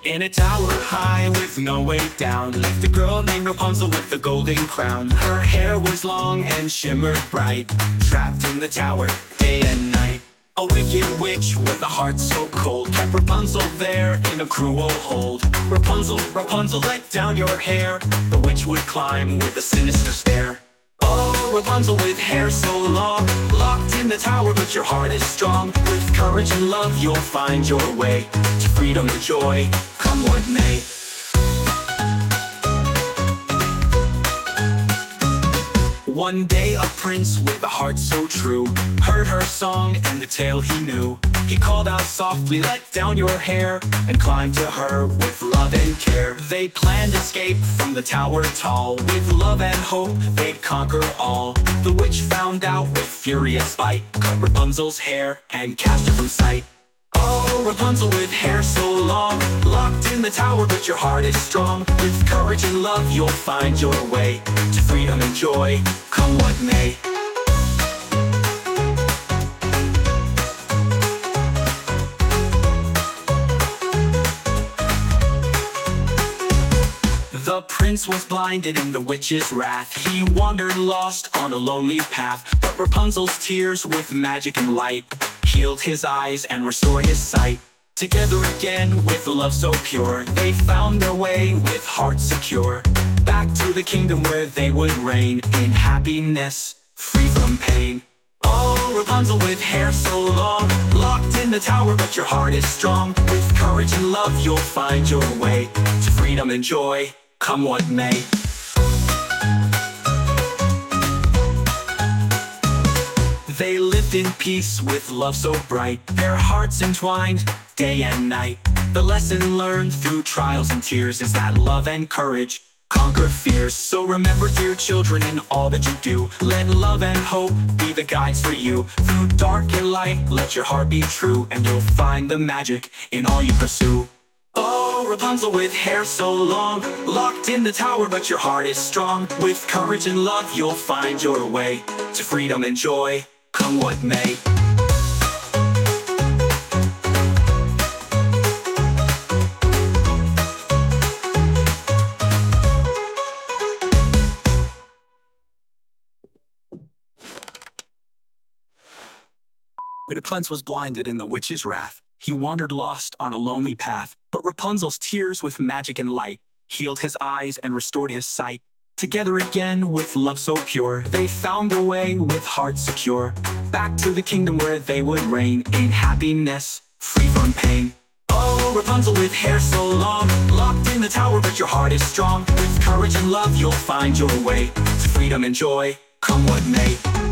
In a tower high with no way down lived a girl named Rapunzel with a golden crown. Her hair was long and shimmered bright, trapped in the tower day and night. A wicked witch with a heart so cold kept Rapunzel there in a cruel hold. Rapunzel, Rapunzel, let down your hair, the witch would climb with a sinister stare. Oh, Rapunzel with hair so long, locked in the tower but your heart is strong. With courage and love you'll find your way to freedom and joy, come what may. One day a prince with a heart so true heard her song and the tale he knew. He called out softly, let down your hair, and climbed to her with love and care. They planned escape from the tower tall, with love and hope they'd conquer all. The witch found out with furious spite, cut Rapunzel's hair and cast her from sight. Oh, Rapunzel with hair so long, locked in the tower but your heart is strong. With courage and love you'll find your way to freedom and joy, come what may. The prince was blinded in the witch's wrath. He wandered lost on a lonely path, but Rapunzel's tears with magic and light healed his eyes and restored his sight. Together again with love so pure, they found their way with hearts secure, back to the kingdom where they would reign in happiness, free from pain. Oh, Rapunzel with hair so long, locked in the tower but your heart is strong. With courage and love you'll find your way to freedom and joy, come what may. They lived in peace with love so bright, their hearts entwined day and night. The lesson learned through trials and tears is that love and courage conquer fears. So remember, dear children, in all that you do, let love and hope be the guides for you. Through dark and light, let your heart be true, and you'll find the magic in all you pursue. Oh, Rapunzel with hair so long, locked in the tower but your heart is strong. With courage and love you'll find your way to freedom and joy, come what may. The prince was blinded in the witch's wrath. He wandered lost on a lonely path, but Rapunzel's tears with magic and light healed his eyes and restored his sight. Together again with love so pure, they found their way with hearts secure, back to the kingdom where they would reign in happiness, free from pain. Oh, Rapunzel with hair so long, locked in the tower but your heart is strong. With courage and love you'll find your way to freedom and joy, come what may.